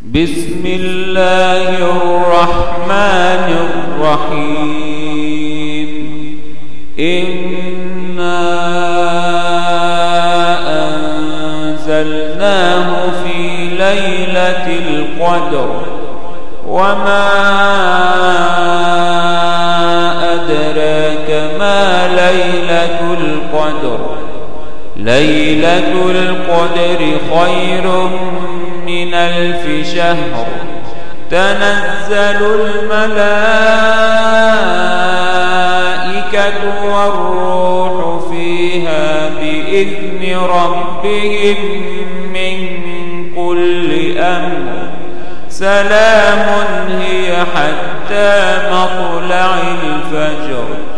بسم الله الرحمن الرحيم إنا أنزلناه في ليلة القدر وما أدراك ما ليلة القدر ليلة القدر خير من 1000 شهر تنزل الملائكة والروح فيها بإذن ربهم من كل أمر سلام هي حتى مطلع الفجر